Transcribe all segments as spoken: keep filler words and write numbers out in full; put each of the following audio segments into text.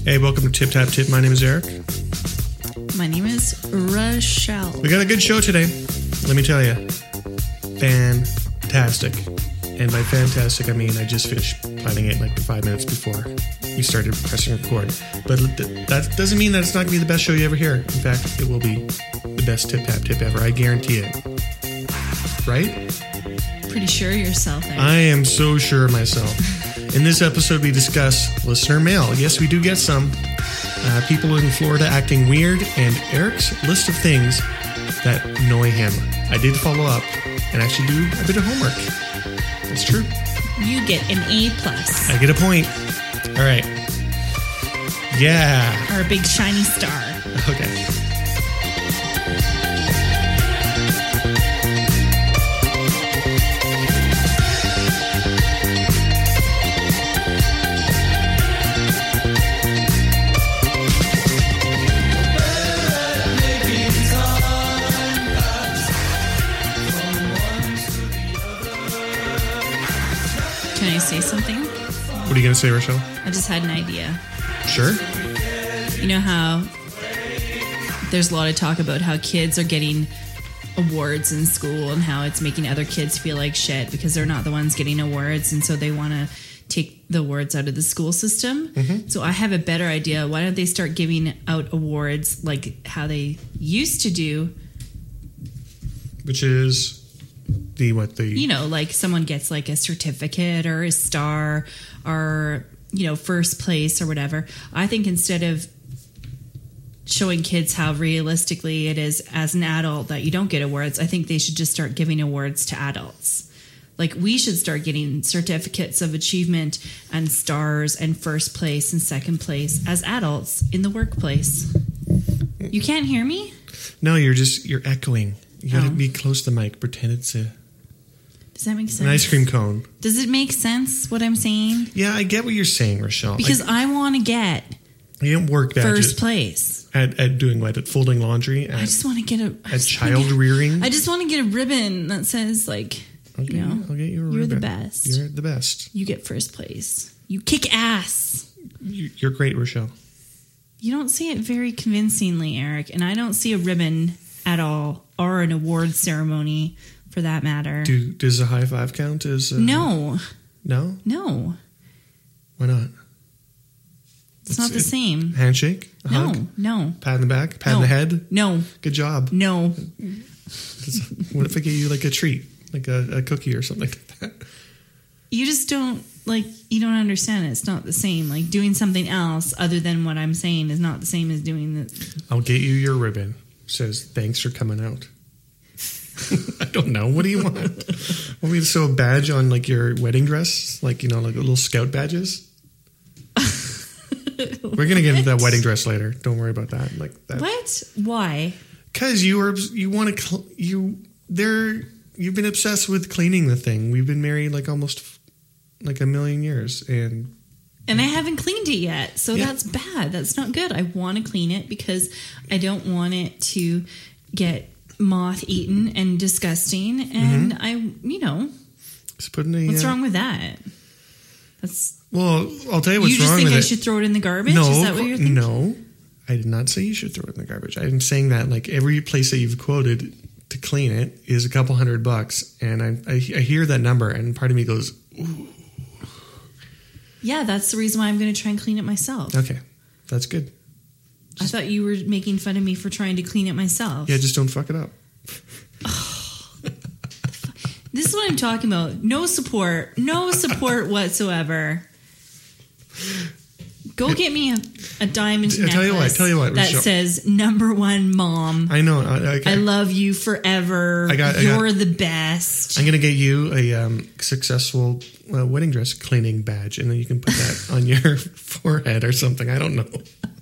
Hey, welcome to Tip Tap Tip. My name is Eric. My name is Rochelle. We got a good show today. Let me tell you. Fantastic. And by fantastic, I mean I just finished planning it like five minutes before we started pressing record. But that doesn't mean that it's not going to be the best show you ever hear. In fact, it will be the best Tip Tap Tip ever. I guarantee it. Right? Pretty sure of yourself, Eric. I am so sure of myself. In this episode, we discuss listener mail. Yes, we do get some. Uh, people in Florida acting weird, and Eric's list of things that annoy him. I did follow up and actually do a bit of homework. That's true. You get an A plus. I get a point. All right. Yeah. Or a big shiny star. Okay. Can I say something? What are you going to say, Rochelle? I just had an idea. Sure. You know how there's a lot of talk about how kids are getting awards in school and how it's making other kids feel like shit because they're not the ones getting awards, and so they want to take the awards out of the school system. Mm-hmm. So I have a better idea. Why don't they start giving out awards like how they used to do? Which is the what the you know, like someone gets like a certificate or a star or, you know, first place or whatever. I think instead of showing kids how realistically it is as an adult that you don't get awards, I think they should just start giving awards to adults. Like we should start getting certificates of achievement and stars and first place and second place as adults in the workplace. You can't hear me? No, you're just you're echoing. You gotta Oh. be close to the mic. Pretend it's a Does that make sense? an ice cream cone. Does it make sense what I'm saying? Yeah, I get what you're saying, Rochelle. Because I, I want to get you didn't work badges first place. at, at doing what? At folding laundry? At, I just want to get a I at just child wanna get- rearing? I just want to get a ribbon that says like, Okay, you know, I'll get you a you're the ribbon. best. You're the best. You get first place. You kick ass. You- You're great, Rochelle. You don't say it very convincingly, Eric, and I don't see a ribbon at all or an award ceremony for that matter. Do, does a high five count as... Uh, no. No? No. Why not? It's, not the it- same. Handshake? A No. hug? No. Pat in the back? Pat No. in the head? No. Good job. No. What if I get you like a treat? Like a, a cookie or something like that? You just don't, like, you don't understand it. It's not the same. Like, doing something else other than what I'm saying is not the same as doing the... I'll get you your ribbon. Says, thanks for coming out. I don't know. What do you want? Want me to sew a badge on like your wedding dress? Like, you know, like little scout badges? We're going to get into that wedding dress later. Don't worry about that. Like that. What? Why? Because you are, you want to, cl- you, they're, you've been obsessed with cleaning the thing. We've been married like almost like a million years. And And I haven't cleaned it yet. So Yeah. that's bad. That's not good. I want to clean it because I don't want it to get moth eaten and disgusting. And Mm-hmm. I, you know, just putting a, what's uh, wrong with that? That's, well, I'll tell you what's you just wrong think with I it. should throw it in the garbage? No, Is that what you're thinking? no. I did not say you should throw it in the garbage. I'm saying that like every place that you've quoted to clean it is a couple hundred bucks. And I, I, I hear that number and part of me goes, ooh. Yeah, that's the reason why I'm going to try and clean it myself. Okay, that's good. I thought you were making fun of me for trying to clean it myself. Yeah, just don't fuck it up. This is what I'm talking about. No support. No support whatsoever. Go get me a, a diamond I necklace tell you what, tell you what, that Rochelle. says number one mom. I know. I, I, I love you forever. I got- I You're got- the best. I'm going to get you a um, successful uh, wedding dress cleaning badge, and then you can put that on your forehead or something. I don't know.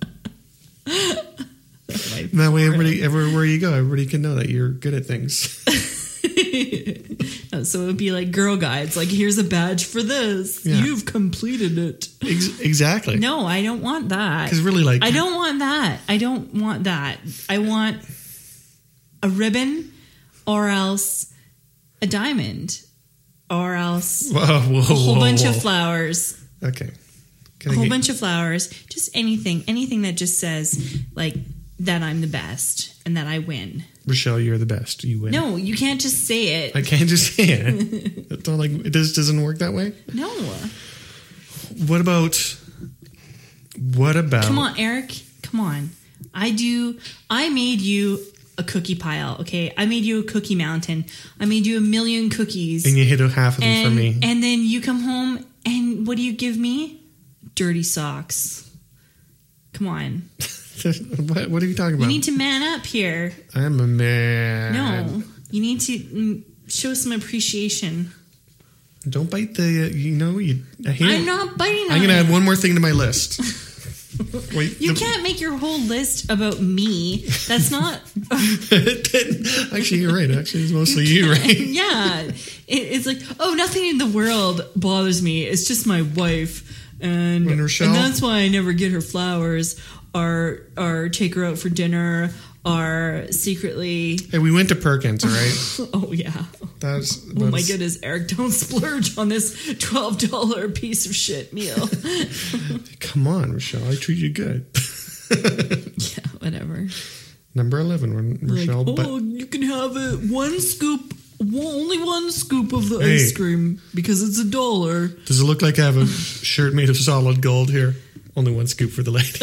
That way, everybody, everywhere you go, everybody can know that you're good at things. So it would be like Girl Guides. Like, here's a badge for this. Yeah. You've completed it. Ex- exactly. No, I don't want that. Because really, like, I don't want that. I don't want that. I want a ribbon or else a diamond or else whoa, whoa, a whole whoa, bunch whoa. of flowers. Okay. Can a I whole get- bunch of flowers, just anything, anything that just says like that I'm the best and that I win. Rochelle, you're the best. You win. No, you can't just say it. I can't just say it. It's not like it just doesn't work that way. No. What about? What about? Come on, Eric. Come on. I do. I made you a cookie pile. Okay, I made you a cookie mountain. I made you a million cookies. And you hit a half of them and, for me. And then you come home and what do you give me? Dirty socks. Come on. what, what are you talking about? You need to man up here. I'm a man. No, you need to mm, show some appreciation. Don't bite the. Uh, you know you. I hate I'm it. not biting on I'm gonna it. add one more thing to my list. Wait, You the- can't make your whole list about me. That's not. Actually, you're right. Actually, it's mostly you, right? Yeah. It, it's like, oh, nothing in the world bothers me. It's just my wife. And, When Rochelle- and that's why I never get her flowers or, or take her out for dinner or secretly. Hey, we went to Perkins, all right? Oh, yeah. That's, Oh, my that's- goodness, Eric, don't splurge on this twelve dollars piece of shit meal. Come on, Rochelle. I treat you good. Yeah, whatever. Number eleven, when Rochelle. Like, but oh, you can have it one scoop, one, only one scoop of the Hey. ice cream because it's a dollar. does it look like I have a shirt made of solid gold here? Only one scoop for the lady.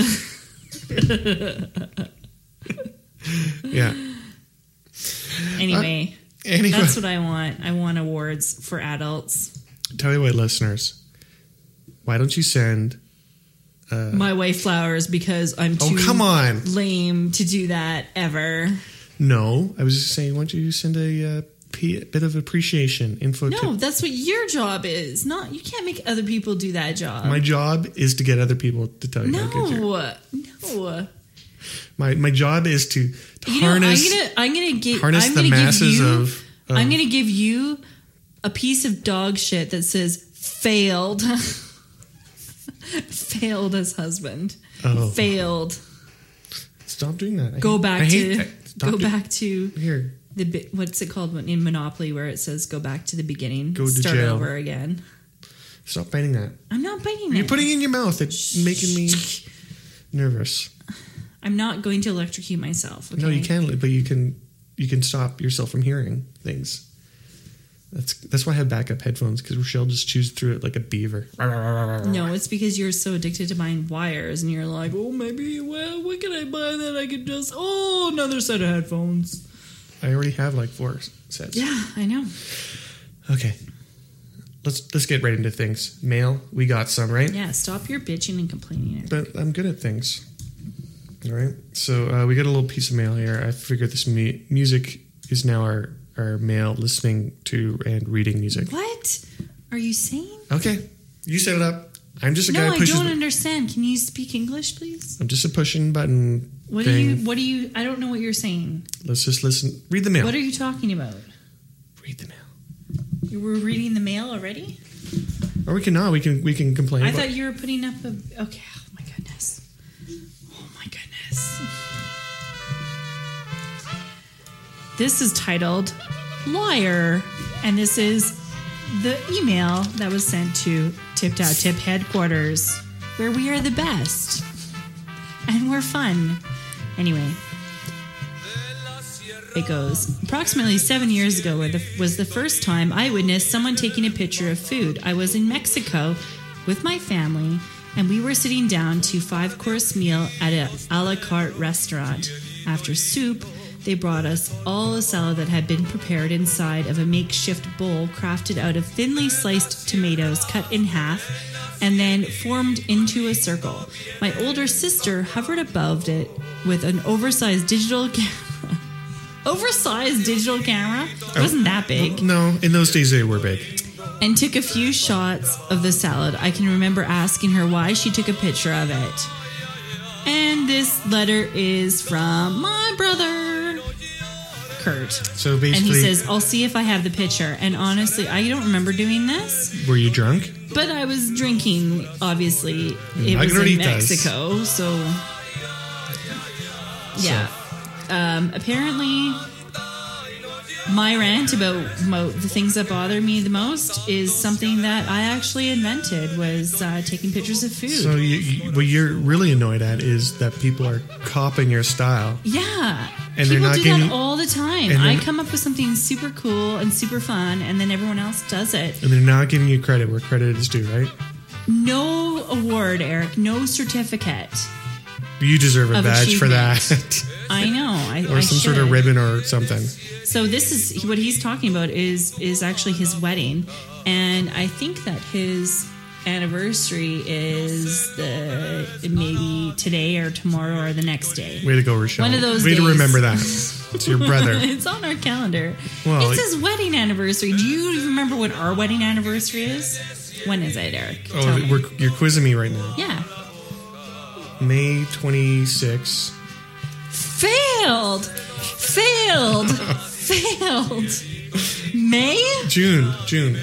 Yeah. Anyway, Anyway, that's what I want. I want awards for adults. tell you what, listeners. Why don't you send? Uh, My wife flowers because I'm oh, too come on. lame to do that ever. No, I was just saying. Why don't you send a uh, p- bit of appreciation info? No, to, that's what your job is. Not you can't make other people do that job. my job is to get other people to tell you no, how good you are. no. My my job is to You know, harness I'm gonna I'm gonna get harness I'm the gonna masses give you, of, of. I'm gonna give you a piece of dog shit that says failed. Failed as husband. Oh. Failed. Stop doing that. I Go hate- back I hate to that. Stop go doing- back to here. the bi- what's it called when- in Monopoly where it says go back to the beginning, Go to start jail. over again. Stop biting that. I'm not biting You're it. putting it in your mouth. It's making me nervous. I'm not going to electrocute myself. Okay? No, you can, but you can you can stop yourself from hearing things. That's that's why I have backup headphones because Rochelle just chews through it like a beaver. No, it's because you're so addicted to buying wires, and you're like, oh, maybe well, what can I buy that I could just oh another set of headphones. I already have like four sets. Yeah, I know. Okay. Let's let's get right into things. Mail, we got some, right? Yeah, stop your bitching and complaining. But I'm good at things. All right. So uh, we got a little piece of mail here. I figured this mu- music is now our, our mail listening to and reading music. What are you saying? Okay. You set it up. I'm just a No, guy who I pushes. don't understand. Can you speak English, please? I'm just a pushing button What thing. are you? What are you? I don't know what you're saying. Let's just listen. Read the mail. What are you talking about? Read the mail. You were reading the mail already? Or we can not. We can we can complain. I about thought you were putting up a. Okay. Oh my goodness. Oh my goodness. This is titled "Liar," and this is the email that was sent to Tipped Out Tip headquarters, where we are the best and we're fun. Anyway. It goes, approximately seven years ago were the, was the first time I witnessed someone taking a picture of food. I was in Mexico with my family, and we were sitting down to five-course meal at a a la carte restaurant. After soup, they brought us all a salad that had been prepared inside of a makeshift bowl crafted out of thinly sliced tomatoes cut in half and then formed into a circle. My older sister hovered above it with an oversized digital camera. Oversized digital camera? It wasn't that big. No, in those days they were big. And took a few shots of the salad. I can remember asking her why she took a picture of it. And this letter is from my brother, Kurt. So basically, And he says, I'll see if I have the picture. And honestly, I don't remember doing this. were you drunk? But I was drinking, obviously. It was in Margaritas. Mexico, so... Yeah. Um, apparently, my rant about, about the things that bother me the most is something that I actually invented, was uh, taking pictures of food. So you, you, what you're really annoyed at is that people are copying your style. Yeah. And people they're not do giving, that all the time. I come up with something super cool and super fun, and then everyone else does it. And they're not giving you credit where credit is due, right? No award, Eric. No certificate. You deserve a badge for that. I know. I, or I some should. sort of ribbon or something. So this is what he's talking about is is actually his wedding, and I think that his anniversary is the maybe today or tomorrow or the next day. Way to go, Rochelle. One of those Way days. to remember that. It's your brother. It's on our calendar. Well, it's his wedding anniversary. Do you remember what our wedding anniversary is? When is it, Eric? Tell oh, me. we're, you're quizzing me right now. Yeah. May twenty-sixth. Failed. Failed. Failed. May? June. June.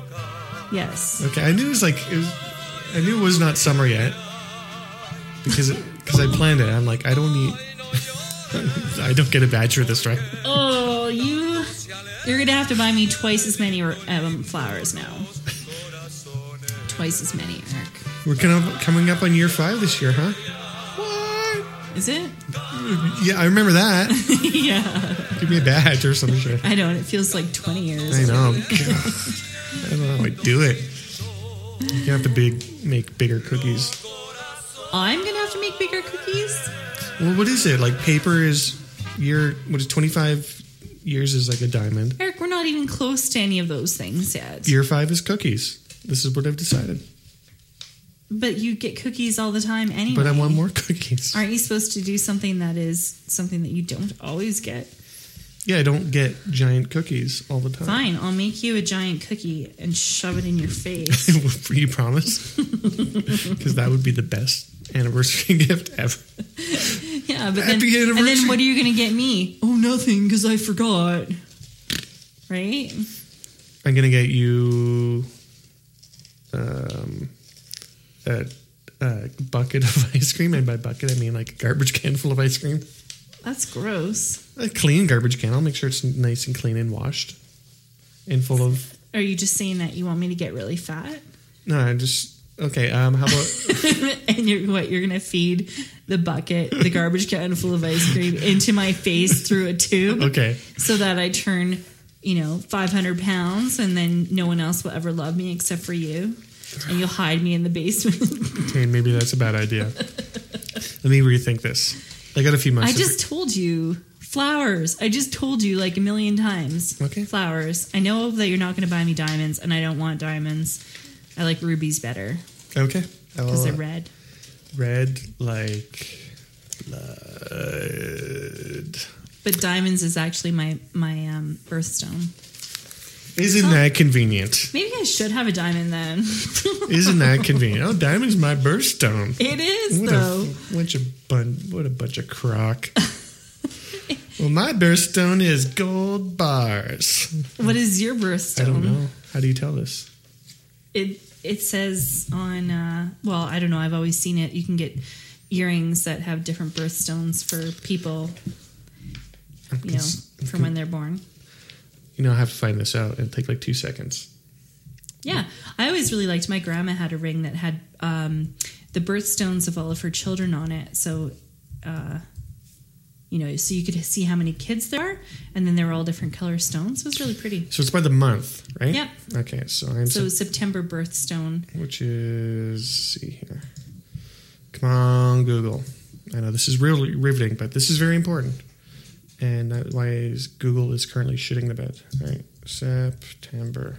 Yes. Okay, I knew it was like it was, I knew it was not summer yet because because I planned it. I'm like, I don't need. I don't get a badge for this, right? Oh, you! You're gonna have to buy me twice as many um, flowers now. Twice as many, Eric. We're kind of coming up on year five this year, huh? What? Is it? Yeah, I remember that. Yeah. Give me a badge or some shit. I don't. It feels like twenty years. I know. I don't know how I do it. You have to big make bigger cookies. I'm gonna have to make bigger cookies. Well, what is it? Like paper is year. What is twenty-five years is like a diamond. Eric, we're not even close to any of those things yet. Year five is cookies. This is what I've decided. But you get cookies all the time anyway. But I want more cookies. Aren't you supposed to do something that is something that you don't always get? Yeah, I don't get giant cookies all the time. Fine, I'll make you a giant cookie and shove it in your face. You promise? Because that would be the best anniversary gift ever. Yeah, but Happy then, anniversary. and then what are you going to get me? Oh, nothing, because I forgot. Right? I'm going to get you um, a, a bucket of ice cream. And by bucket, I mean like a garbage can full of ice cream. That's gross. A clean garbage can. I'll make sure it's nice and clean and washed and full of... Are you just saying that you want me to get really fat? No, I just... Okay, um, how about... And you're what? You're going to feed the bucket, the garbage can full of ice cream into my face through a tube? Okay. So that I turn, you know, five hundred pounds and then no one else will ever love me except for you. And you'll hide me in the basement. Okay, maybe that's a bad idea. Let me rethink this. I got a few months. I just told you. Flowers. I just told you like a million times. Okay. Flowers. I know that you're not going to buy me diamonds, and I don't want diamonds. I like rubies better. Okay. Because they're red. Red like blood. But diamonds is actually my, my um, birthstone. Isn't that convenient? Maybe I should have a diamond then. Isn't that convenient? Oh, diamond's my birthstone. It is, what though. A, what, a bun, what a bunch of crock. Well, my birthstone is gold bars. What is your birthstone? I don't know. How do you tell this? It it says on, uh, well, I don't know. I've always seen it. You can get earrings that have different birthstones for people, you know, from when they're born. You know, I have to find this out. It'll take like two seconds. Yeah. I always really liked, my grandma had a ring that had um, the birthstones of all of her children on it. So, uh, you know, so you could see how many kids there are, and then they were all different color stones. It was really pretty. So it's by the month, right? Yep. Okay, so I'm... So sep- September birthstone. Which is... Let's see here. Come on, Google. I know this is really riveting, but this is very important. And that's why is Google is currently shitting the bed. All right, September.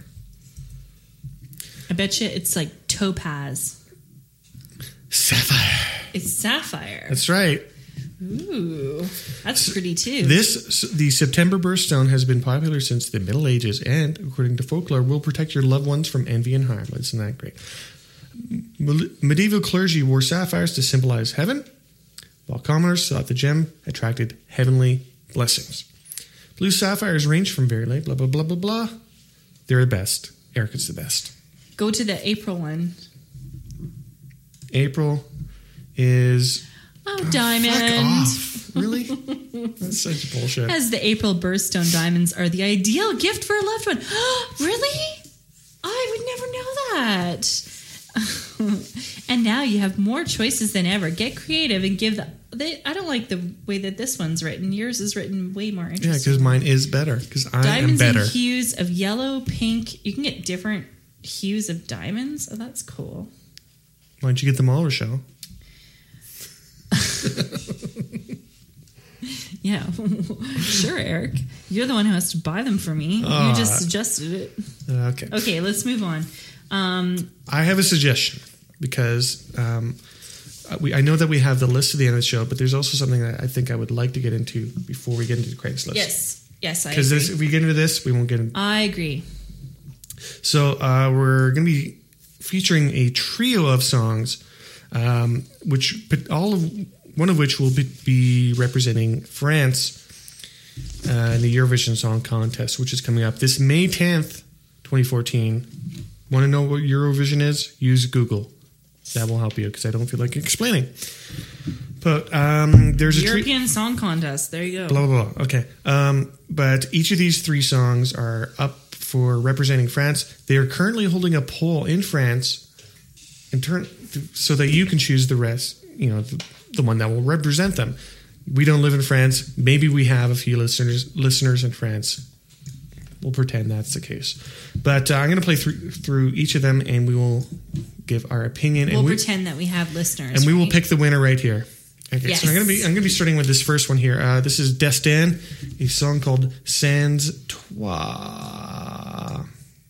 I bet you it's like topaz. Sapphire. It's sapphire. That's right. Ooh, that's pretty too. This, the September birthstone has been popular since the Middle Ages and, according to folklore, will protect your loved ones from envy and harm. Isn't that great? Medieval clergy wore sapphires to symbolize heaven, while commoners thought the gem attracted heavenly blessings. Blue sapphires range from very light, blah, blah, blah, blah, blah. They're the best. Erica's the best. Go to the April one. April is... Oh, diamond. Fuck off. Really? That's such bullshit. As the April birthstone diamonds are the ideal gift for a loved one. Really? I would never know that. And now you have more choices than ever. Get creative and give the... They, I don't like the way that this one's written. Yours is written way more interesting. Yeah, because mine is better. Because I diamonds am better. in hues of yellow, pink. You can get different hues of diamonds. Oh, that's cool. Why don't you get them all, Rochelle? Yeah. Sure, Eric. You're the one who has to buy them for me. Uh, you just suggested it. Okay. Okay, let's move on. Um, I have a suggestion because um, we, I know that we have the list at the end of the show, but there's also something that I think I would like to get into before we get into the Craigslist. yes. Yes, I agree. Because if we get into this, we won't get into... I agree. So uh, we're going to be featuring a trio of songs, um, which but all of one of which will be, be representing France uh, in the Eurovision Song Contest, which is coming up this May tenth, twenty fourteen. Want to know what Eurovision is? Use Google. That will help you because I don't feel like explaining. But um, there's a European tre- Song Contest. There you go. Blah blah blah. Okay, um, but each of these three songs are up for representing France. They are currently holding a poll in France, in turn, so that you can choose the rest. You know, the, the one that will represent them. We don't live in France. Maybe we have a few listeners listeners in France. We'll pretend that's the case. But uh, I'm going to play through through each of them, and we will give our opinion. We'll and we, pretend that we have listeners, and we right? will pick the winner right here. Okay, Yes. so I'm going to be I'm going to be starting with this first one here. Uh, this is Destin, a song called Sans Toi,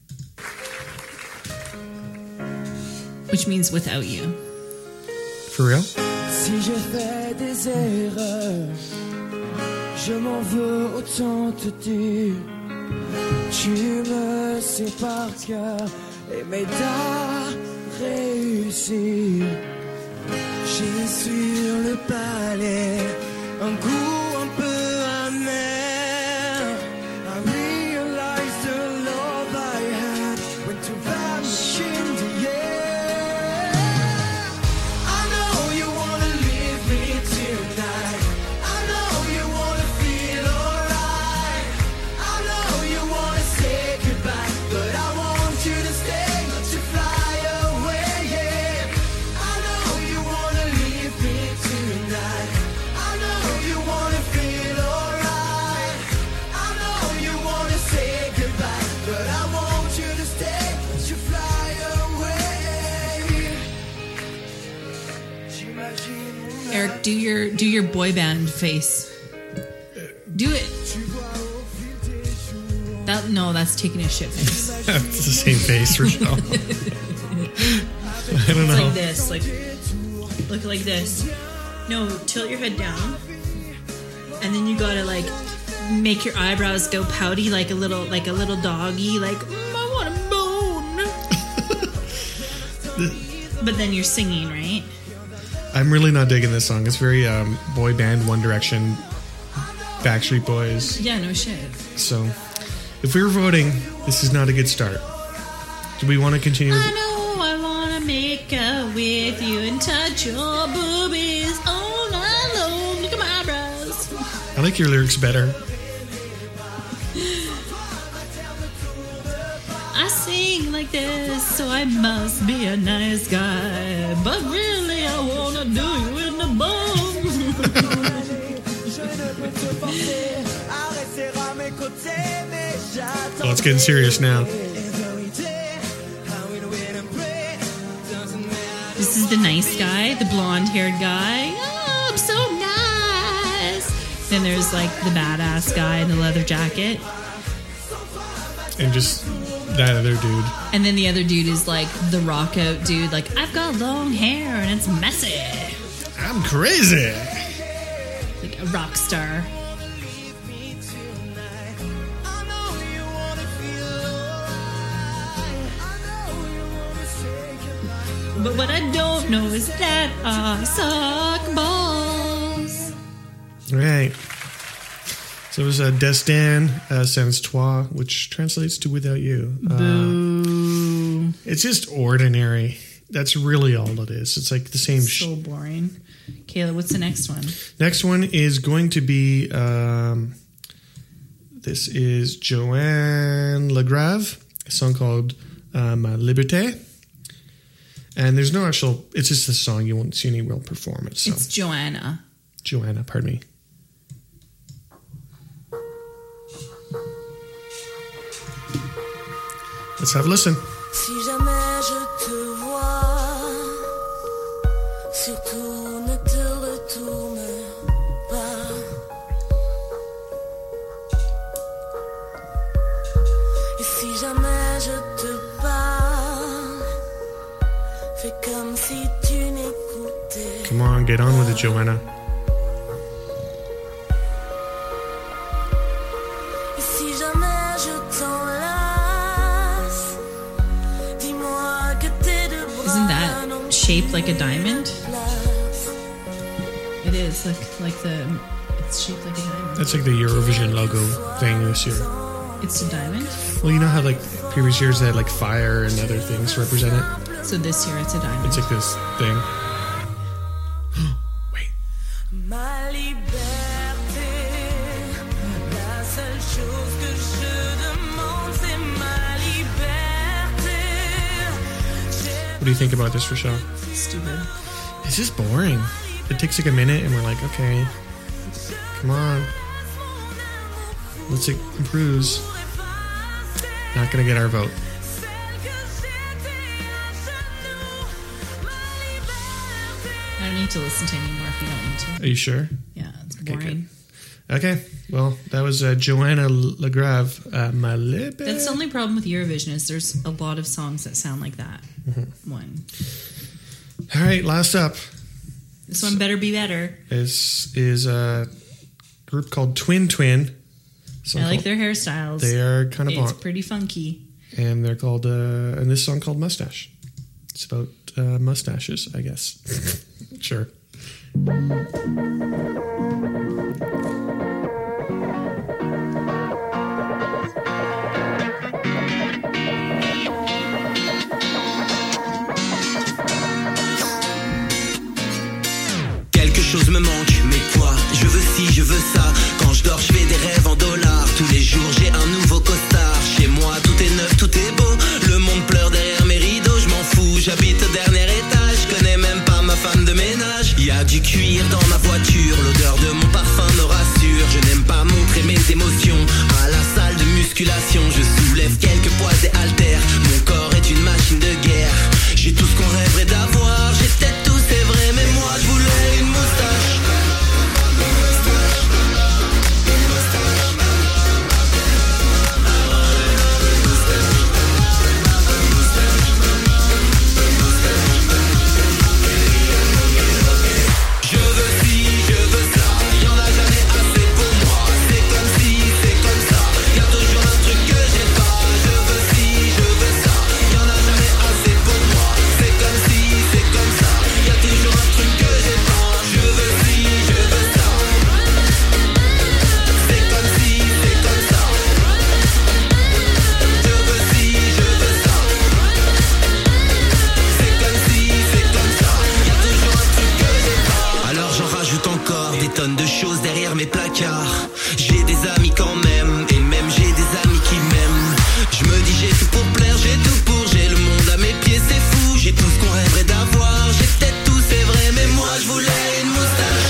which means without you. For real? Si j'ai fait des erreurs, je m'en veux autant te dire. Tu me sais par cœur et m'aides à réussir. J'ai sur le palais un goût un peu amer. I realize the love I had went to vanish in the air. I know you wanna leave me tonight. I know you wanna feel alright. I know you wanna say goodbye, but I want you to stay, not to fly away. Yeah. I know you wanna leave me tonight. I know you wanna feel alright. I know you wanna say goodbye, but I want you to stay, not to fly away. J'imagine mon Eric, do your do your boy band face. Do it. That no, that's taking a shit face. It's the same face, Rochelle. I don't It's know. like this, like look like this. No, tilt your head down, and then you gotta like make your eyebrows go pouty like a little like a little doggy, like mm, I want a bone. But then you're singing, right? I'm really not digging this song. It's very um, boy band, One Direction, Backstreet Boys. Yeah, no shit. So, if we were voting, this is not a good start. Do we want to continue? I know I wanna make out with you and touch your boobies all night long. Look at my eyebrows. I like your lyrics better. I sing like this, so I must be a nice guy. But really, I wanna do you in the bone. Well, it's getting serious now. This is the nice guy, the blonde-haired guy. Oh, I'm so nice. Then there's like the badass guy in the leather jacket. And just that other dude. And then the other dude is like the rock out dude, like, I've got long hair and it's messy. I'm crazy. Like a rock star. But what I don't know is that I suck balls. Right. So it was uh, Destin uh, Sans Toi, which translates to without you. Uh, Boo. it's just ordinary. That's really all it is. It's like the same. So Sh- boring. Kayla, what's the next one? Next one is going to be. Um, this is Joanne Lagrave, a song called um, "Liberté," and there's no actual. It's just a song. You won't see any real performance. So. It's Joanna. Joanna, pardon me. Let's have a listen. Si jamais je te vois, surtout ne te retourne pas. Et si jamais je te parle, fais comme si tu n'écoutais. Come on, get on with it, Joanna. Et si jamais je t'enlace, dis-moi que tes deux bras. Isn't that shaped like a diamond? It is like like the. It's shaped like a diamond. That's like the Eurovision logo thing this year. It's a diamond. Well, you know how like previous years they had like fire and other things to represent it? So this year it's a diamond. It's like this thing. Wait. Ma liberté, la seule chose que je demande, c'est ma liberté. What do you think about this, Rochelle? Stupid. It's just boring. It takes like a minute and we're like, okay, come on. Let's improve. Not going to get our vote. I don't need to listen to anymore if you don't need to. Are you sure? Yeah, it's Okay, boring. good. Okay, well, that was uh, Joanna Lagrave, uh, Ma Liberté. That's the only problem with Eurovision is there's a lot of songs that sound like that. Mm-hmm. One. All right, last up This one better be better. is is a group called Twin Twin. I like their hairstyles. They are kind of It's bon- pretty funky. and they're called uh, and this song called Mustache. It's about uh, mustaches, I guess. Sure. Quelque chose me manque, mais quoi? Je veux ci, je veux ça. Quand je dors, je fais des rêves en dollars. Tous les jours, j'ai un nouveau costard. Chez moi, tout est neuf, tout est beau. Le monde pleure derrière mes rideaux. Je m'en fous, j'habite au dernier étage. Je connais même pas ma femme de ménage. Y a du cuir dans ma voiture. L'odeur de mon parfum me rassure. Je n'aime pas montrer mes émotions. À la salle de musculation, je soulève quelques poids et haltères. Mon corps est une machine de guerre. J'ai tout ce qu'on rêverait d'avoir. J'ai peut-être tout, c'est vrai, mais moi je voulais une moustache. Je veux ci, je veux ça. Y'en a jamais assez pour moi. C'est comme si, c'est comme ça. Y'a toujours un truc que j'ai pas. Je veux ci, je veux ça. Y'en a jamais assez pour moi. C'est comme si, c'est comme ça. Y'a toujours un truc que j'ai pas. Je veux ci, je veux ça. C'est comme si, c'est comme ça. Je veux ci, je veux ça. C'est comme si, c'est comme ça. Y'a toujours un truc que j'ai pas. Alors j'en rajoute encore des tonnes de choses derrière mes placards. J'ai des amis quand même, et même j'ai des amis qui m'aiment. Je me dis j'ai tout pour plaire, j'ai tout pour, j'ai le monde à mes pieds, c'est fou. J'ai tout ce qu'on rêverait d'avoir, j'ai peut-être tout, c'est vrai, mais moi je voulais une moustache.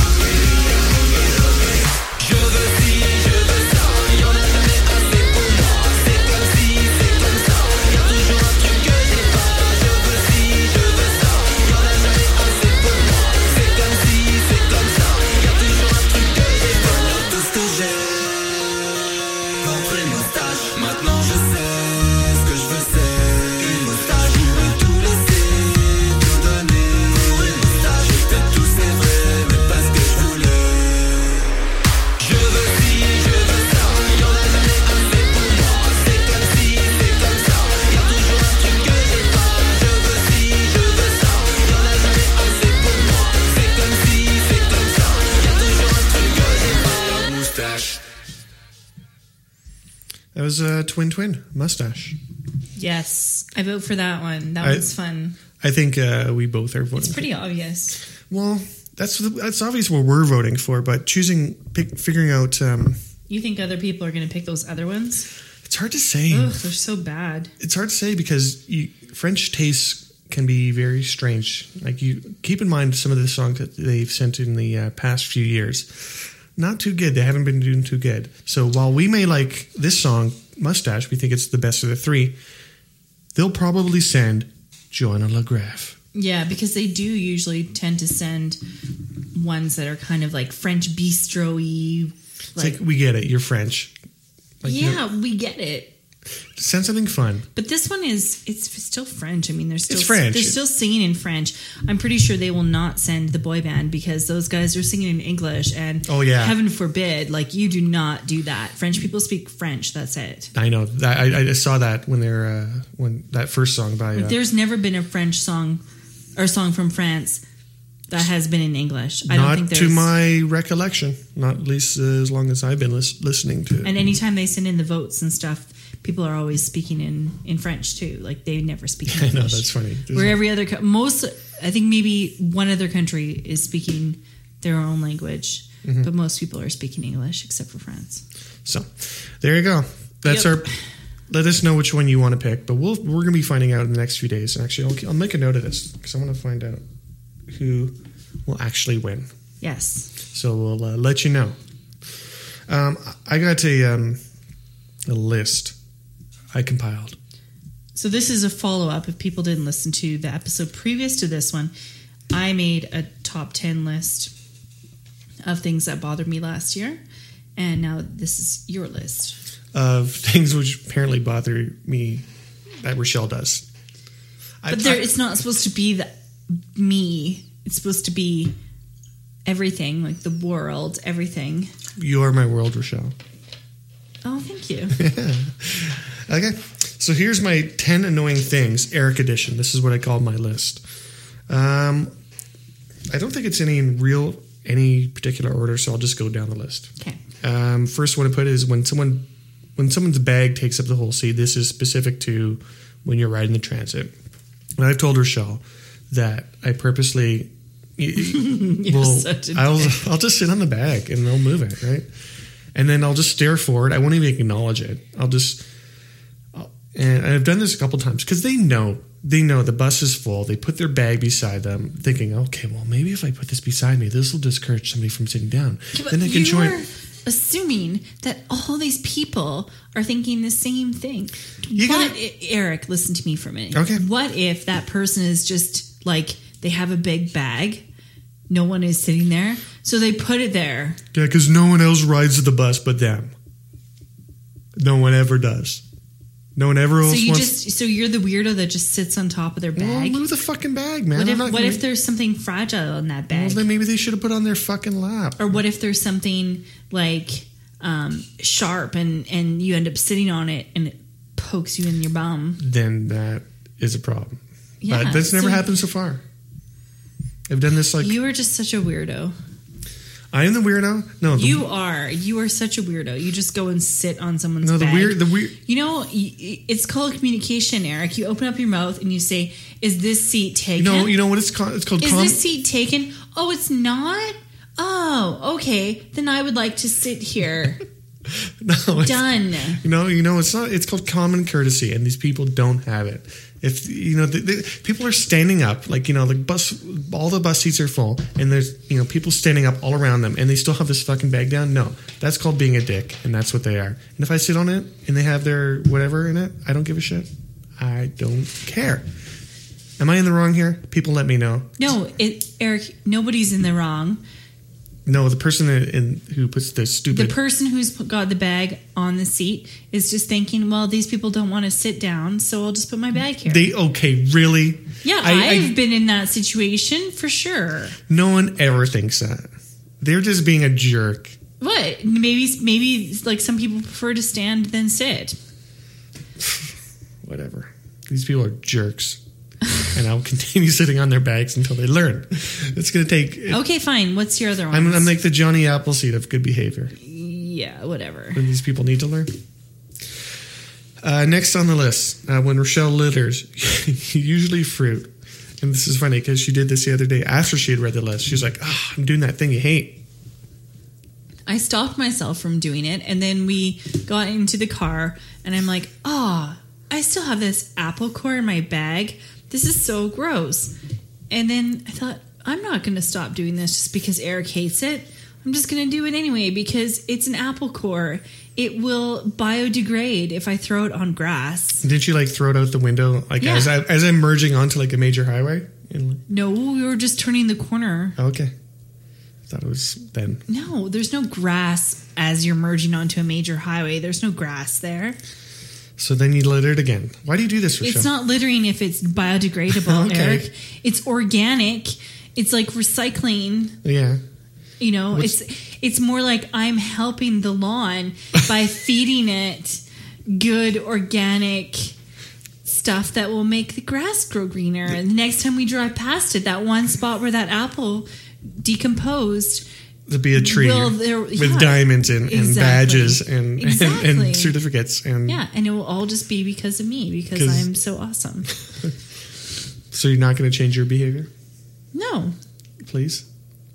Je veux ci, je veux ça. Y'en a jamais assez pour moi. mustache. That was a twin twin mustache. Yes, I vote for that one. That I- one's fun. I think uh, we both are voting. It's pretty obvious. Well, that's that's obvious what we're voting for, but choosing, pick, figuring out, um, You think other people are going to pick those other ones? it's hard to say. Ugh, they're so bad. It's hard to say because you, French tastes can be very strange. Like you keep in mind some of the songs that they've sent in the uh, past few years, not too good. They haven't been doing too good. So while we may like this song, Mustache, we think it's the best of the three. They'll probably send Joanna LaGrave. Yeah, because they do usually tend to send ones that are kind of like French bistro-y. It's like, we get it. You're French. Like, you yeah, know, we get it. send something fun. But this one is, it's still French. I mean, they're still, It's French. they're still singing in French. I'm pretty sure they will not send the boy band because those guys are singing in English. And Oh, yeah. heaven forbid, like you do not do that. French people speak French. That's it. I know. That, I, I saw that when they're uh, when that first song by. Uh, There's never been a French song or song from France that has been in English. I not don't think there's. to my recollection. Not at least uh, as long as I've been lis- listening to it. And anytime they send in the votes and stuff, people are always speaking in, in French too. Like they never speak in I English. know, that's funny. There's Where a- every other co- most, I think maybe one other country is speaking their own language, Mm-hmm. but most people are speaking English except for France. So, there you go. That's Yep. our. Let us know which one you want to pick, but we'll we're going to be finding out in the next few days. Actually, I'll, I'll make a note of this because I want to find out who will actually win. Yes. So we'll uh, let you know. Um, I got a um, a list I compiled. So this is a follow up. If people didn't listen to the episode previous to this one, I made a top ten list of things that bothered me last year, and now this is your list. Of things which apparently bother me that Rochelle does. But there, it's not supposed to be the, me. It's supposed to be everything, like the world, everything. You are my world, Rochelle. Oh, thank you. Okay, so here's my ten annoying things, Eric edition. This is what I called my list. Um, I don't think it's any in real any particular order, so I'll just go down the list. Okay. Um, first one I put is when someone when someone's bag takes up the whole seat. This is specific to when you're riding the transit. And I've told Rochelle that I purposely You're will such a I'll dick. I'll just sit on the bag and they'll move it, right? And then I'll just stare forward. I won't even acknowledge it. I'll just I'll, and I've done this a couple times because they know they know the bus is full. They put their bag beside them, thinking, okay, well maybe if I put this beside me, this will discourage somebody from sitting down. Yeah, but then they can you join. are assuming that all these people are thinking the same thing. You what, gotta- i- Eric, listen to me for a minute. Okay. What if that person is just like they have a big bag, no one is sitting there, so they put it there. Yeah, because no one else rides the bus but them. No one ever does. No one ever else So you wants. just so you're the weirdo that just sits on top of their Well, bag. move the fucking bag, man. What I'm if not what gonna- if there's something fragile in that Well, bag? then maybe they should have put on their fucking lap. Or what if there's something like um, sharp and and you end up sitting on it and it pokes you in your bum? Then that is a problem. Yeah, but that's never so- happened so far. I've done this like You are just such a weirdo. I am the weirdo. No, the, You are. You are such a weirdo. You just go and sit on someone's no the bag. weird the weird. You know, y- y- it's called communication, Eric. You open up your mouth and you say, "Is this seat You taken? know you know what it's called? It's called Is com- this seat taken? Oh, it's not. Oh, okay. Then I would like to sit here. no, it's- Done. You know, you know, it's not. It's called common courtesy, and these people don't have it. If you know, the, the, people are standing up, like you know, the bus, all the bus seats are full, and there's you know people standing up all around them, and they still have this fucking bag down. No, that's called being a dick, and that's what they are. And if I sit on it and they have their whatever in it, I don't give a shit. I don't care. Am I in the wrong here? People, let me know. No, it, Eric. Nobody's in the wrong. No, the person in, in, who puts the The stupid. person who's put- got the bag on the seat is just thinking, well, these people don't want to sit down, so I'll just put my bag here. they okay, really? yeah, I- I- I've been in that situation for sure. No one ever thinks that. They're just being a jerk. What? Maybe, maybe like some people prefer to stand than sit. Whatever. These people are jerks. And I'll continue sitting on their bags until they learn. It's going to take. Okay, fine. What's your other one? I'm, I'm like the Johnny Appleseed of good behavior. Yeah. Yeah, whatever. And these people need to learn. Uh, next on the list, uh, when Rochelle litters, usually fruit. And this is funny because she did this the other day after she had read the list. She was like, oh, I'm doing that thing you hate. I stopped myself from doing it, and then we got into the car, and I'm like, oh, I still have this apple core in my bag. This is so gross. And then I thought, I'm not going to stop doing this just because Eric hates it. I'm just going to do it anyway because it's an apple core. It will biodegrade if I throw it on grass. Didn't you like throw it out the window like Yeah. as, I, as I'm merging onto like a major highway? And, No, we were just turning the corner. okay. I thought it was then. No, there's no grass as you're merging onto a major highway. There's no grass there. So then you littered again. Why do you do this, Rochelle? It's not littering if it's biodegradable, Okay. Eric. It's organic. It's like recycling. Yeah. You know, What's- it's it's more like I'm helping the lawn by feeding it good organic stuff that will make the grass grow greener. And the next time we drive past it, that one spot where that apple decomposed, To be a tree Well, there- with yeah, diamonds and, and exactly. badges and, Exactly. and, and certificates. And yeah, and it will all just be because of me, because 'Cause- I'm so awesome. So you're not going to change your behavior? No, Please?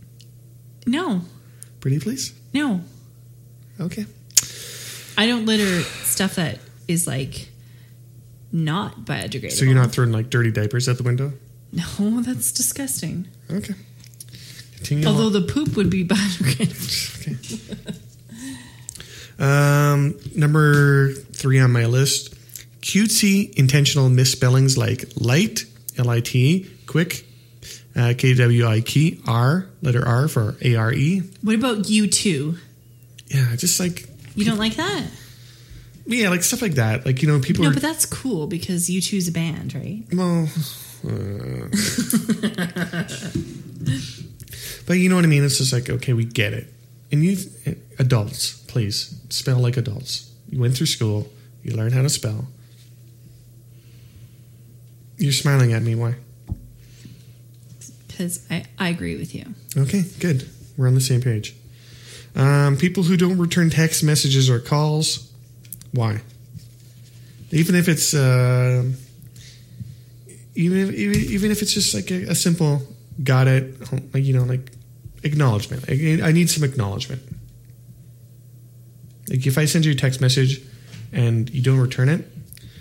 no, Pretty please? no. Okay. I don't litter stuff that is like not biodegradable. So you're not throwing like dirty diapers out the window? No, that's disgusting. Okay. Continue Although on. the poop would be biodegradable. Okay. Um, number three on my list, cutesy intentional misspellings like light, L I T, quick, uh, K W I K, R, letter R for A R E. What about you too? Yeah, just like, You don't like that? yeah, like stuff like that. Like, you know, people No, are, but that's cool because you two's a band, right? well, uh, but you know what I mean? It's just like, okay, we get it. And you, adults, please, spell like adults. You went through school, you learned how to spell. You're smiling at me, why? Because I, I agree with you. Okay, good. We're on the same page. Um, people who don't return text messages or calls, why? Even if it's, uh, even if, even, even if it's just like a, a simple, got it, like, you know, like acknowledgement. I, I need some acknowledgement. Like if I send you a text message and you don't return it,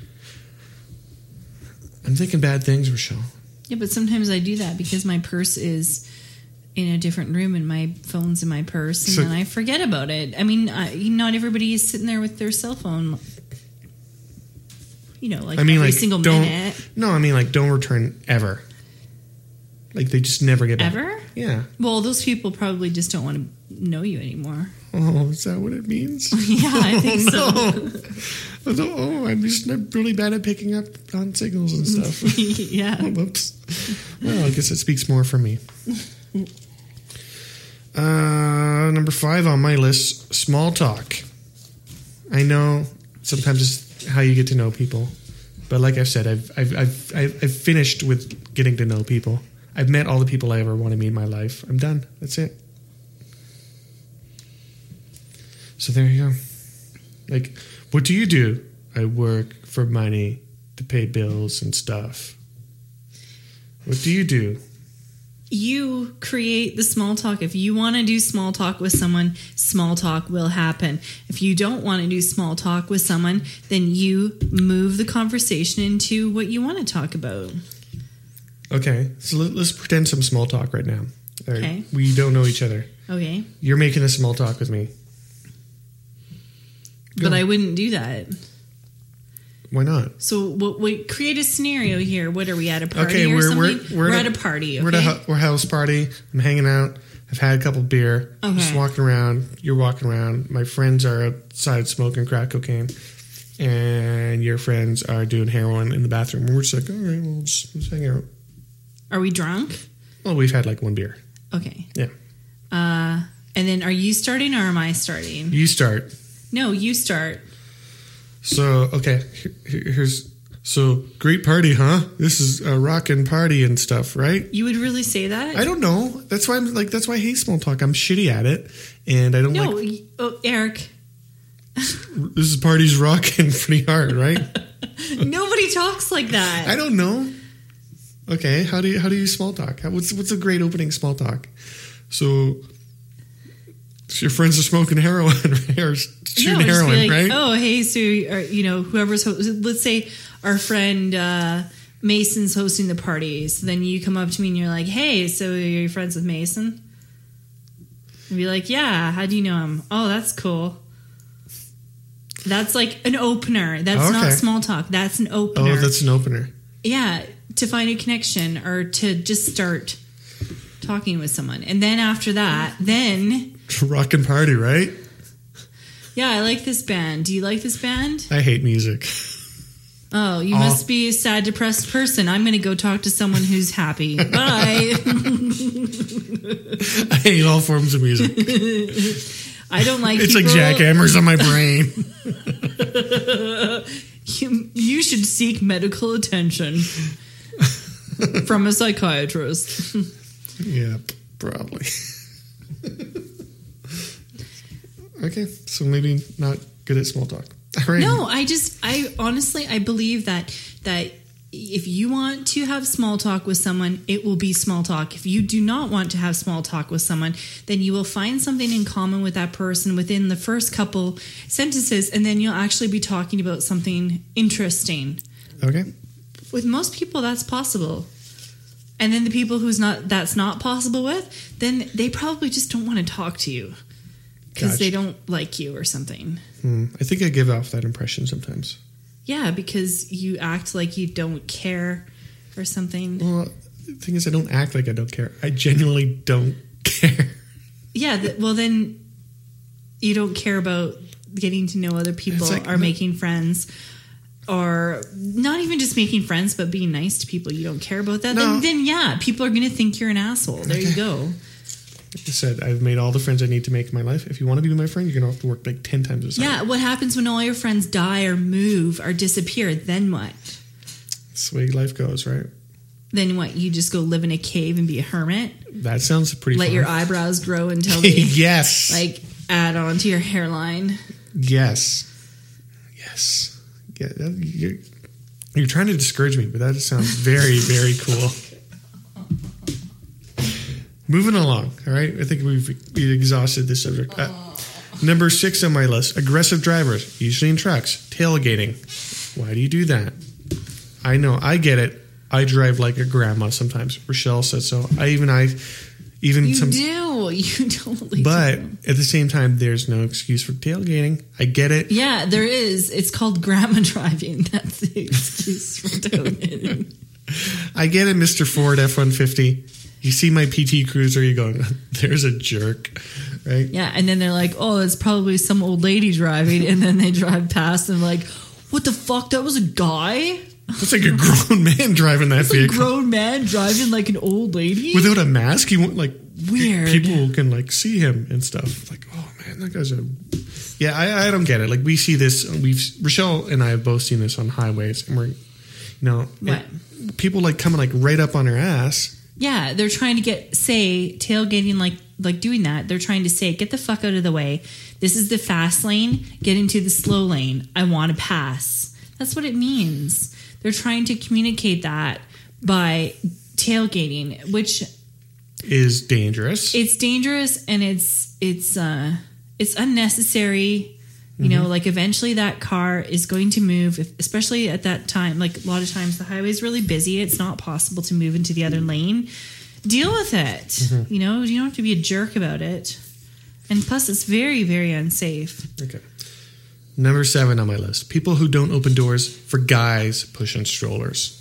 I'm thinking bad things, Rochelle. Yeah, but sometimes I do that because my purse is in a different room and my phone's in my purse, and So- then I forget about it. I mean, I, not everybody is sitting there with their cell phone, you know, like I mean, every like single don't. minute. No, I mean like don't return ever. Like they just never get back. Ever? Yeah. Well, those people probably just don't want to know you anymore. Oh, is that what it means? Yeah, I think so. Oh, no. Oh, I'm just I'm really bad at picking up on signals and stuff. Yeah. Oh, whoops. Well, I guess it speaks more for me. Uh, number five on my list, small talk. I know sometimes it's how you get to know people, but like I've said, I've I've I've I've, I've finished with getting to know people. I've met all the people I ever want to meet in my life. I'm done. That's it. So there you go. Like, what do you do? I work for money to pay bills and stuff. What do you do? You create the small talk. If you want to do small talk with someone, small talk will happen. If you don't want to do small talk with someone, then you move the conversation into what you want to talk about. Okay, so let, let's pretend some small talk right now. All right, Okay. we don't know each other. Okay. You're making a small talk with me. Go. But I wouldn't do that. Why not? So what, what, create a scenario here. What are we at a party Okay, or we're something? we're, we're, at a party. Okay? We're at a hu- we're house party. I'm hanging out. I've had a couple beer. Okay. Just walking around. You're walking around. My friends are outside smoking crack cocaine, and your friends are doing heroin in the bathroom. And we're just like, all right, well, let's, let's hang out. Are we drunk? Well, we've had like one beer. Okay. Yeah. Uh, and then are you starting or am I starting? You start. No, you start. So okay, here, here's so great party, huh? This is a rockin' party and stuff, right? You would really say that? I don't know. That's why I'm like. That's why I hate small talk. I'm shitty at it, and I don't No, like. y- oh, Eric, This is party's rocking pretty hard, right? Nobody talks like that. I don't know. Okay, how do you how do you small talk? How, what's what's a great opening small talk? So, so your friends are smoking heroin or shooting no, just heroin, be like, right? Oh, hey, so or, you know, whoever's ho- let's say our friend uh, Mason's hosting the party. So then you come up to me and you're like, hey, so you're friends with Mason? And be like, yeah. How do you know him? Oh, that's cool. That's like an opener. That's okay. not small talk. That's an opener. Oh, that's an opener. Yeah, to find a connection or to just start talking with someone. And then after that, then... Rockin' party, right? Yeah, I like this band. Do you like this band? I hate music. Oh, you Oh. must be a sad, depressed person. I'm going to go talk to someone who's happy. Bye. I hate all forms of music. I don't like It's people... like jackhammers on my brain. You, you should seek medical attention from a psychiatrist. Yeah, probably. Okay, so maybe not good at small talk. All right. No, I just, I honestly, I believe that that if you want to have small talk with someone, it will be small talk. If you do not want to have small talk with someone, then you will find something in common with that person within the first couple sentences, and then you'll actually be talking about something interesting. Okay. With most people, that's possible. And then the people who's not, that's not possible with, then they probably just don't want to talk to you because Gotcha. they don't like you or something. Hmm. I think I give off that impression sometimes. Yeah, because you act like you don't care or something. Well, the thing is, I don't act like I don't care. I genuinely don't care. Yeah, th- well then you don't care about getting to know other people It's like- or making friends or not even just making friends, but being nice to people. You don't care about that. No. Then, then yeah, people are going to think you're an asshole. There you go. Like I said, I've made all the friends I need to make in my life. If you want to be my friend, you're going to have to work like ten times as hard. Yeah, what happens when all your friends die or move or disappear? Then what? That's the way life goes, right? Then what? You just go live in a cave and be a hermit? That sounds pretty Let fun. your eyebrows grow until they Yes. like add on to your hairline? Yes. Yes. Yeah, that- you're, you're trying to discourage me, but that sounds very, very cool. Moving along, all right? I think we've, we've exhausted this subject. Uh, number six on my list, aggressive drivers, usually in trucks, tailgating. Why do you do that? I know, I get it. I drive like a grandma sometimes. Rochelle said so. I even, I, even You some... do. You totally But do. at the same time, there's no excuse for tailgating. I get it. Yeah, there is. It's called grandma driving. That's the excuse for tailgating. I get it, Mister Ford F one fifty. You see my P T Cruiser, you're going, there's a jerk, right? Yeah, and then they're like, oh, it's probably some old lady driving. And then they drive past and like, what the fuck? That was a guy? It's like a grown man driving that It's a vehicle. grown man driving like an old lady? Without a mask, he won't, like, Weird. people can, like, see him and stuff. Like, oh, man, that guy's a... Yeah, I, I don't get it. Like, we see this, we've, Rochelle and I have both seen this on highways, and we're, you know... What? it- people, like, coming, like, right up on her ass. Yeah, they're trying to get, say, tailgating, like like doing that. They're trying to say, get the fuck out of the way. This is the fast lane. Get into the slow lane. I want to pass. That's what it means. They're trying to communicate that by tailgating, which Is dangerous. it's dangerous and it's it's uh it's unnecessary. You know, like eventually that car is going to move, if, especially at that time. Like a lot of times the highway is really busy. It's not possible to move into the other lane. Deal with it. You know, you don't have to be a jerk about it. And plus, it's very, very unsafe. Okay. Number seven on my list. People who don't open doors for guys pushing strollers.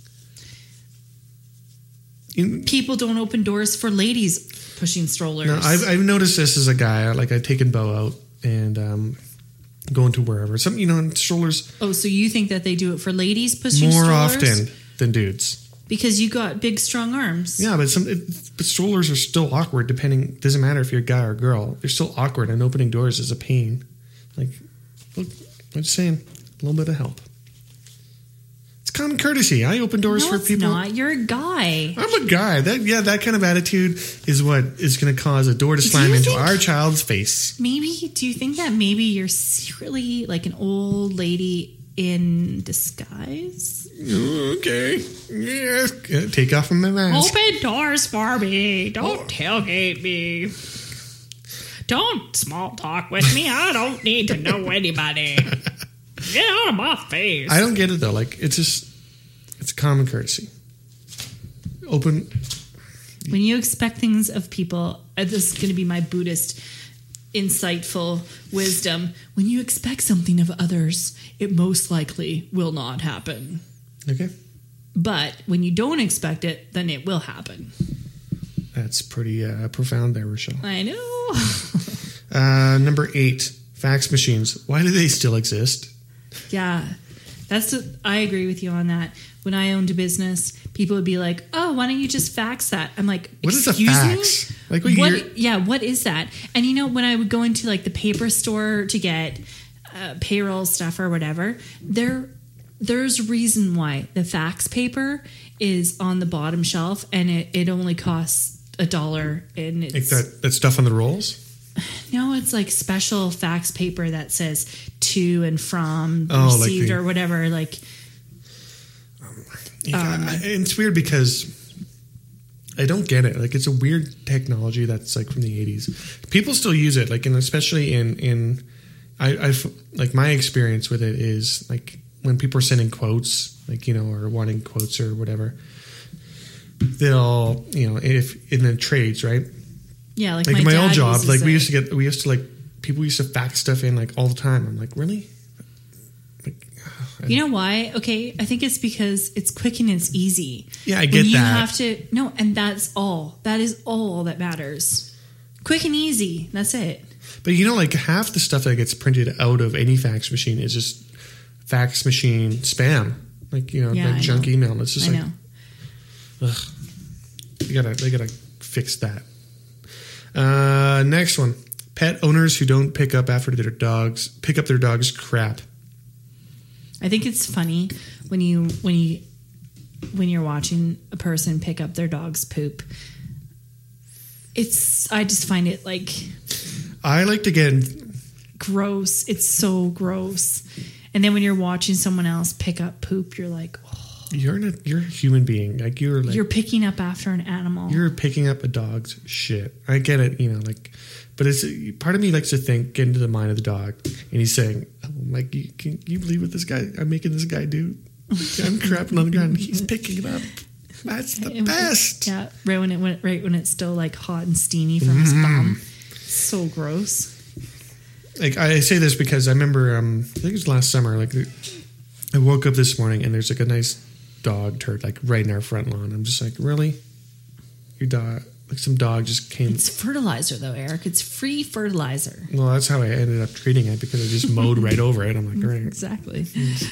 In, People don't open doors for ladies pushing strollers. no, I've, I've noticed this as a guy. Like, I've taken Bo out and um, going to wherever. Some, you know, and strollers oh, so you think that they do it for ladies pushing more strollers? often than dudes. Because you got big, strong arms. Yeah, but some it, but strollers are still awkward. Depending, doesn't matter if you're a guy or a girl. They're still awkward, and opening doors is a pain. Like, look, I'm just saying, a little bit of help. It's common courtesy. I open doors No, for it's people. not. You're a guy. I'm a guy. That yeah, that kind of attitude is what is going to cause a door to slam you into think- our child's face. Maybe, do you think that maybe you're secretly like an old lady in disguise? Okay. Yeah. Take off my mask. Open doors for me. Don't tailgate me. Don't small talk with me. I don't need to know anybody. Get out of my face. I don't get it though. Like it's just it's common courtesy. Open. When you expect things of people, uh, this is going to be my Buddhist insightful wisdom. When you expect something of others, it most likely will not happen. Okay. But when you don't expect it, then it will happen. That's pretty uh, profound there, Rochelle. I know. Uh, number eight, fax machines. Why do they still exist? Yeah, that's what, I agree with you on that. When I owned a business, people would be like, "Oh, why don't you just fax that?" I'm like, What is a "Excuse fax? me? Like, what what? you're- Yeah, what is that?" And you know, when I would go into like the paper store to get uh, payroll stuff or whatever, there there's a reason why the fax paper is on the bottom shelf, and it, it only costs a dollar. And it's Like that, that stuff on the rolls? no, it's like special fax paper that says to and from Oh, like received the- or whatever. Like, Yeah, Um, I- it's weird because I don't get it. Like it's a weird technology that's like from the eighties. People still use it, like, and especially in in I, I've like my experience with it is like when people are sending quotes, like you know, or wanting quotes or whatever. They'll you know if in the trades, right? yeah, like, Like my, in my old dad job, uses like we it. used to get we used to like people used to fax stuff in like all the time. I'm like, really? Like, You know why? Okay, I think it's because it's quick and it's easy. Yeah, I When get you that. have to no, and that's all. That is all that matters. Quick and easy. That's it. But you know, like half the stuff that gets printed out of any fax machine is just fax machine spam. Like, you know, Yeah, like I junk know. email. It's just I like, know. ugh. You gotta, they gotta fix that. Uh, next one. Pet owners who don't pick up after their dogs, pick up their dog's crap. I think it's funny when you when you when you're watching a person pick up their dog's poop. It's I just find it like I like to get, gross. It's so gross. And then when you're watching someone else pick up poop, you're like, oh, you're in a, you're a human being. Like you're like, you're picking up after an animal. You're picking up a dog's shit. I get it, you know, like, but it's part of me likes to think, get into the mind of the dog, and he's saying, oh, like, you, can you believe what this guy, I'm making this guy do? I'm crapping on the ground, and he's picking it up. That's the It- best. Yeah, right when it went, right when it's still like hot and steamy from his Mm-hmm. bum. So gross. Like, I say this because I remember, um, I think it was last summer, like, I woke up this morning, and there's like a nice dog turd, like, right in our front lawn. I'm just like, really? Your dog, like, some dog just came. It's fertilizer though, Eric. It's free fertilizer. Well, that's how I ended up treating it because I just mowed right over it. I'm like, great. Exactly.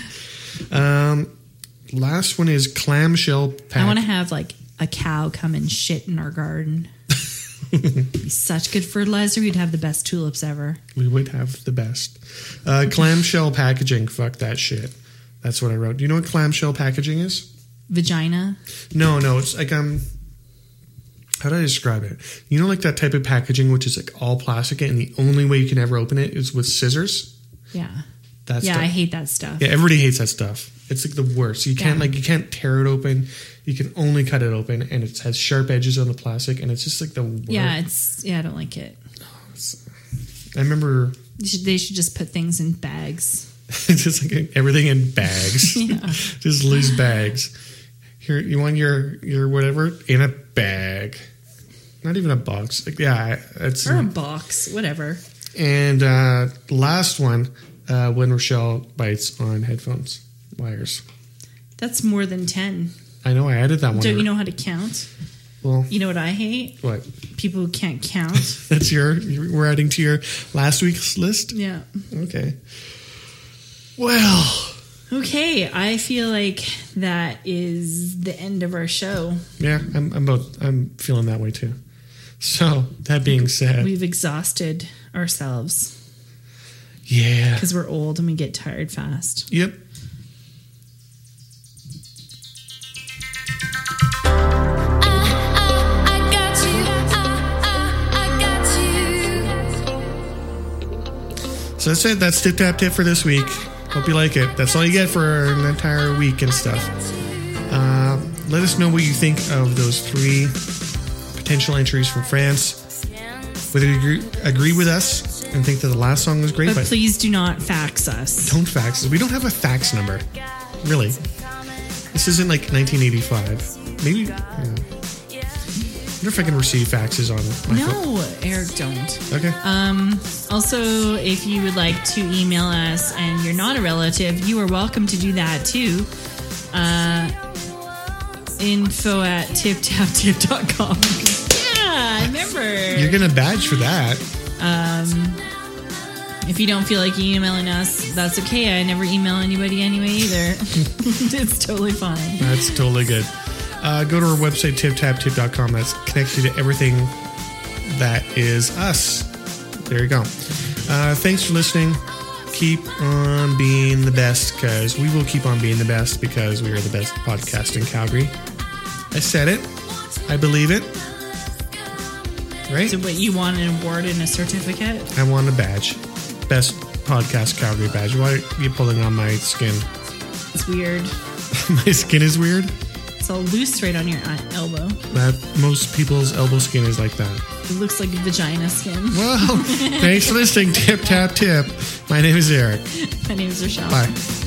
Um, last one is clamshell pack. I want to have like a cow come and shit in our garden. Be such good fertilizer. We'd have the best tulips ever. We would have the best. Uh, clamshell packaging. Fuck that shit. That's what I wrote. Do you know what clamshell packaging is? Vagina. No, no. It's like, um, how do I describe it? You know, like that type of packaging, which is like all plastic, and the only way you can ever open it is with scissors. Yeah. That's yeah, I hate that stuff. Yeah, everybody hates that stuff. It's like the worst. You can't Yeah. like you can't tear it open. You can only cut it open, and it has sharp edges on the plastic, and it's just like the worst. Yeah, it's yeah, I don't like it. I remember They should, they should just put things in bags. just like everything in bags, Yeah. just loose bags. Here, you want your your whatever in a bag, not even a box. Like yeah, it's Or a box, whatever. and uh, last one uh, when Rochelle bites on headphones wires. That's more than ten. I know I added that one. Don't you know how to count? Well, You know what I hate? what? People who can't count. That's your, your. We're adding to your last week's list. Yeah. Okay. Well, Okay, I feel like that is the end of our show. yeah, I'm. I'm about. I'm feeling that way too. So that being said, We've exhausted ourselves yeah. because we're old and we get tired fast. Yep. So that's it. That's Tip Tap Tip for this week. Hope you like it. That's all you get for an entire week and stuff. Uh, let us know what you think of those three potential entries from France. Whether you agree, agree with us and think that the last song was great. But, but please do not fax us. Don't fax us. We don't have a fax number. Really. This isn't like nineteen eighty-five. Maybe. Yeah. I wonder if I can receive faxes on my phone. No, Eric, don't. Okay. Um, also, if you would like to email us and you're not a relative, you are welcome to do that too. Uh, info at tip tap tip dot com. Yeah, I remember. You're going to badge for that. Um, if you don't feel like emailing us, that's okay. I never email anybody anyway either. It's totally fine. That's totally good. Uh, go to our website, tip tap tip dot com. That connects you to everything that is us. There you go. Uh, thanks for listening. Keep on being the best, because we will keep on being the best, because we are the best podcast in Calgary. I said it. I believe it. Right? So what, you want an award and a certificate? I want a badge. Best podcast Calgary badge. Why are you pulling on my skin? It's weird. My skin is weird? It's all loose right on your elbow. That most people's elbow skin is like that. It looks like vagina skin. Well, thanks for listening. Tip, tap, tip. My name is Eric. My name is Rochelle. Bye.